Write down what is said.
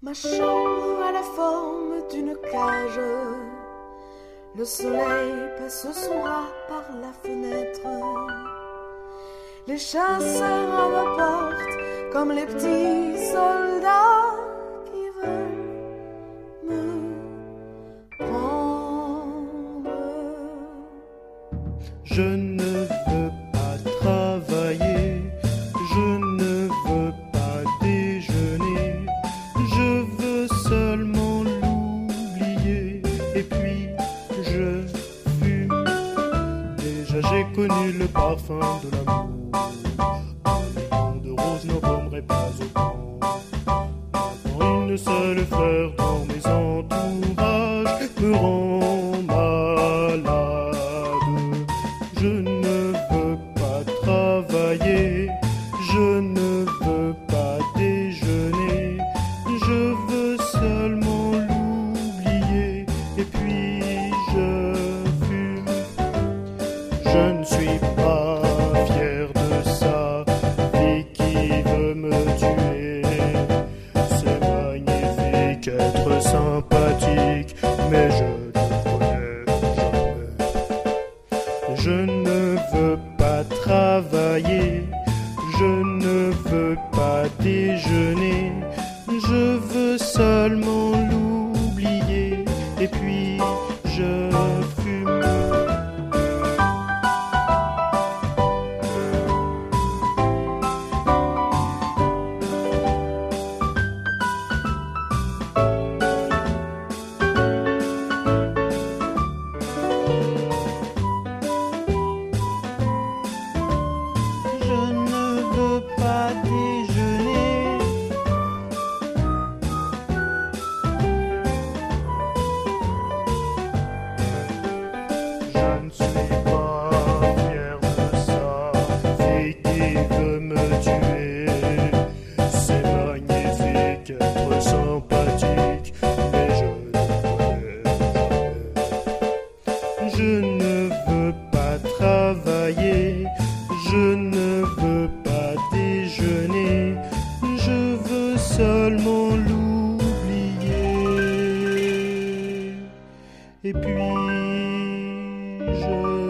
Ma chambre a la forme d'une cage. Le soleil passe son bras par la fenêtre. Les chasseurs à ma porte comme les petits soldats qui veulent me prendre. Je ne veux pas travailler, je ne veux pas déjeuner, je veux seulement l'oublier. Et puis je fume, déjà j'ai connu le parfum de l'amour. Un million de roses ne bomberait pas autant. Maintenant une seule fleur dans mes entourages me rend malade. Je ne veux pas travailler, je ne veux pas déjeuner, je veux seulement l'oublier. Et puis je fume. Je ne suis pas fier de sa vie qui veut me tuer. C'est magnifique être sympathique, mais je ne connais jamais. Je ne veux pas travailler, je ne veux pas déjeuner, je veux seulement l'oublier. Et puis je fume. Je ne veux pas déjeuner. Je ne suis pas fier de ça, fille qui veut me tuer. C'est magnifique être sympathique, mais je ne connais jamais. Je ne veux pas travailler, je ne veux pas déjeuner, je veux seulement l'oublier. Et puis je